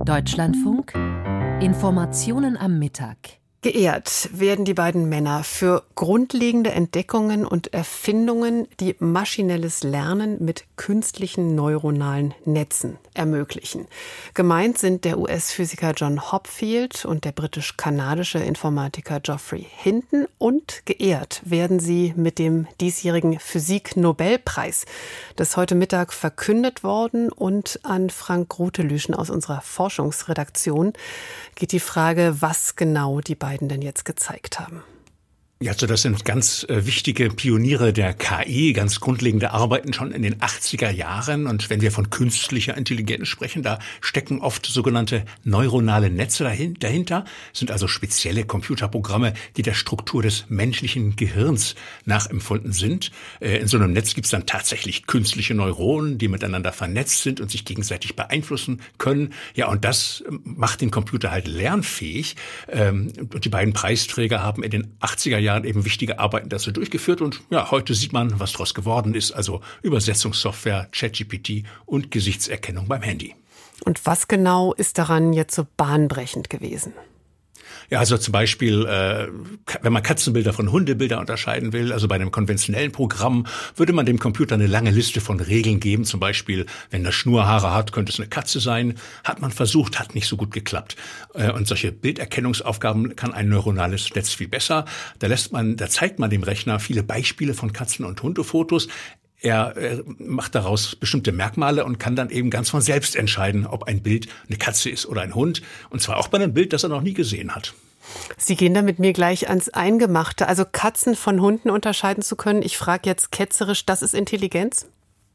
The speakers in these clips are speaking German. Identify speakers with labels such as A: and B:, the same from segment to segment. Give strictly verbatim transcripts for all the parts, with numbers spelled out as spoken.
A: Deutschlandfunk Informationen am Mittag.
B: Geehrt werden die beiden Männer für grundlegende Entdeckungen und Erfindungen, die maschinelles Lernen mit künstlichen neuronalen Netzen ermöglichen. Gemeint sind der U S-Physiker John Hopfield und der britisch-kanadische Informatiker Geoffrey Hinton. Und geehrt werden sie mit dem diesjährigen Physik-Nobelpreis. Das ist heute Mittag verkündet worden, und an Frank Rutelüschen aus unserer Forschungsredaktion geht die Frage, was genau die beiden denn jetzt gezeigt haben.
C: Ja, also das sind ganz äh, wichtige Pioniere der K I, ganz grundlegende Arbeiten schon in den achtziger Jahren. Und wenn wir von künstlicher Intelligenz sprechen, da stecken oft sogenannte neuronale Netze dahin, dahinter, sind also spezielle Computerprogramme, die der Struktur des menschlichen Gehirns nachempfunden sind. Äh, in so einem Netz gibt es dann tatsächlich künstliche Neuronen, die miteinander vernetzt sind und sich gegenseitig beeinflussen können. Ja, und das macht den Computer halt lernfähig. Ähm, und die beiden Preisträger haben in den achtziger Jahren eben wichtige Arbeiten dazu durchgeführt, und ja, heute sieht man, was daraus geworden ist, also Übersetzungssoftware, ChatGPT und Gesichtserkennung beim Handy.
B: Und was genau ist daran jetzt so bahnbrechend gewesen?
C: Ja, also zum Beispiel, äh, wenn man Katzenbilder von Hundebildern unterscheiden will, also bei einem konventionellen Programm, würde man dem Computer eine lange Liste von Regeln geben. Zum Beispiel, wenn das Schnurrhaare hat, könnte es eine Katze sein. Hat man versucht, hat nicht so gut geklappt. Äh, und solche Bilderkennungsaufgaben kann ein neuronales Netz viel besser. Da lässt man, da zeigt man dem Rechner viele Beispiele von Katzen- und Hundefotos. Er äh, macht daraus bestimmte Merkmale und kann dann eben ganz von selbst entscheiden, ob ein Bild eine Katze ist oder ein Hund. Und zwar auch bei einem Bild, das er noch nie gesehen hat.
B: Sie gehen da mit mir gleich ans Eingemachte. Also Katzen von Hunden unterscheiden zu können. Ich frage jetzt ketzerisch, das ist Intelligenz?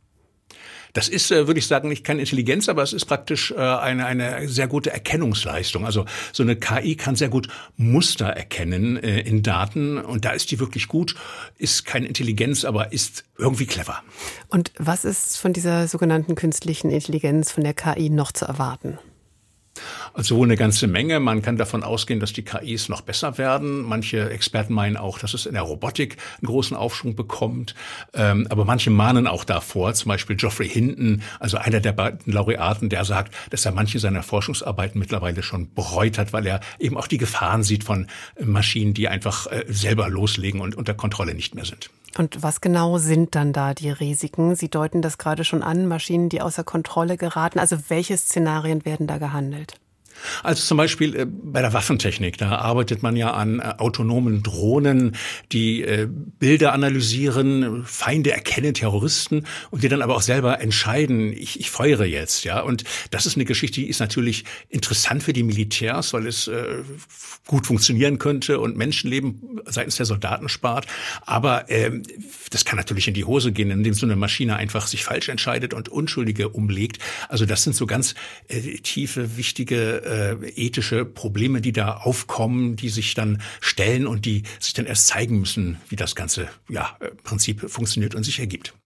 C: Das ist, würde ich sagen, nicht keine Intelligenz, aber es ist praktisch eine eine sehr gute Erkennungsleistung. Also so eine K I kann sehr gut Muster erkennen in Daten, und da ist die wirklich gut. Ist keine Intelligenz, aber ist irgendwie clever.
B: Und was ist von dieser sogenannten künstlichen Intelligenz, von der K I, noch zu erwarten?
C: Also wohl eine ganze Menge. Man kann davon ausgehen, dass die K Is noch besser werden. Manche Experten meinen auch, dass es in der Robotik einen großen Aufschwung bekommt. Ähm, aber manche mahnen auch davor, zum Beispiel Geoffrey Hinton, also einer der beiden Laureaten, der sagt, dass er manche seiner Forschungsarbeiten mittlerweile schon bereut hat, weil er eben auch die Gefahren sieht von Maschinen, die einfach äh, selber loslegen und unter Kontrolle nicht mehr sind.
B: Und was genau sind dann da die Risiken? Sie deuten das gerade schon an, Maschinen, die außer Kontrolle geraten. Also welche Szenarien werden da gehandelt?
C: Also zum Beispiel äh, bei der Waffentechnik, da arbeitet man ja an äh, autonomen Drohnen, die äh, Bilder analysieren, Feinde erkennen, Terroristen, und die dann aber auch selber entscheiden, ich, ich feuere jetzt, ja. Und das ist eine Geschichte, die ist natürlich interessant für die Militärs, weil es äh, gut funktionieren könnte und Menschenleben seitens der Soldaten spart. Aber äh, das kann natürlich in die Hose gehen, indem so eine Maschine einfach sich falsch entscheidet und Unschuldige umlegt. Also das sind so ganz äh, tiefe, wichtige Äh, ethische Probleme, die da aufkommen, die sich dann stellen und die sich dann erst zeigen müssen, wie das ganze ja, Prinzip funktioniert und sich ergibt.